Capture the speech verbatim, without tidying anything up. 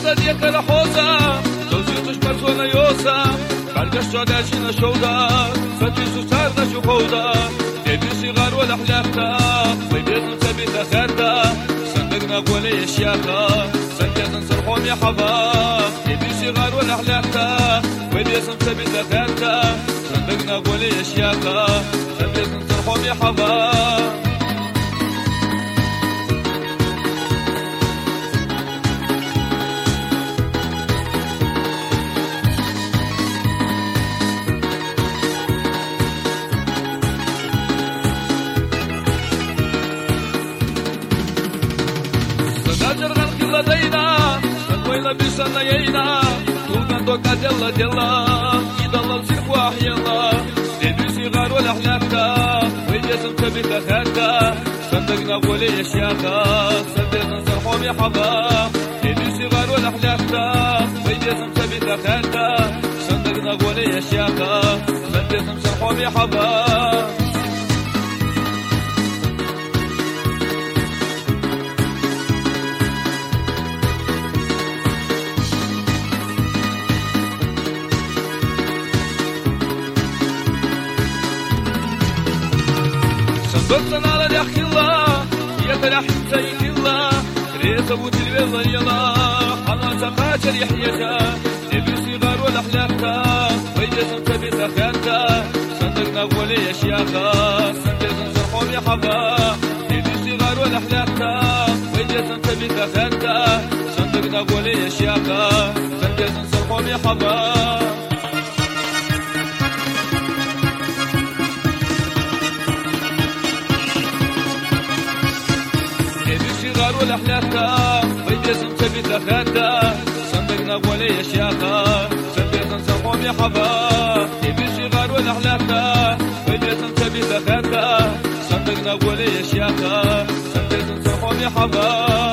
صديق الحوسة توزيقش برسونا يوسا برقش جوداشينا شودا فتي سوسارنا شوفودا ديبي صغار والأحلاقتا ويبيتن ثبيتا خارتا صندقنا قولي الشياخة سنجازن سرحوم يا حظا ديبي صغار والأحلاقتا ويبيتن ثبيتا خارتا صندقنا قولي الشياخة سنجازن سرحوم يا حظا جرغن كلا دينا نطوينا بسنا يينا توقن توقع ديلا ديلا يدل الزيق واحيلا ديبي صغار والأحلاقتا ويجسم تبيتا خاتا صندقنا قولي الشياخة صندقنا نصرحهم يا حظا ديبي صغار والأحلاقتا ويجسم تبيتا خاتا صندقنا قولي الشياخة صندقنا نصرحهم يا حظا صندوقنا على اليخ الله يتلح سيد الله ريس ابو تلويض يلا حنا سقاش يحيتا نبي صغار والاحلاقتا ويجسم تبيتا خانتا صندقنا قولي الشياخة صندقنا نصرحهم يا حظا نبي صغار والاحلاقتا ويجسم تبيتا خانتا صندقنا قولي الشياخة صندقنا نصرحهم يا حظا صغار والأحلاقتا ويجسم تبيتا خاتا صندقنا قولي الشياخة صندقنا نصرحهم يا حظا نبي صغار والأحلاقتا ويجسم تبيتا خاتا صندقنا قولي الشياخة صندقنا نصرحهم يا حظا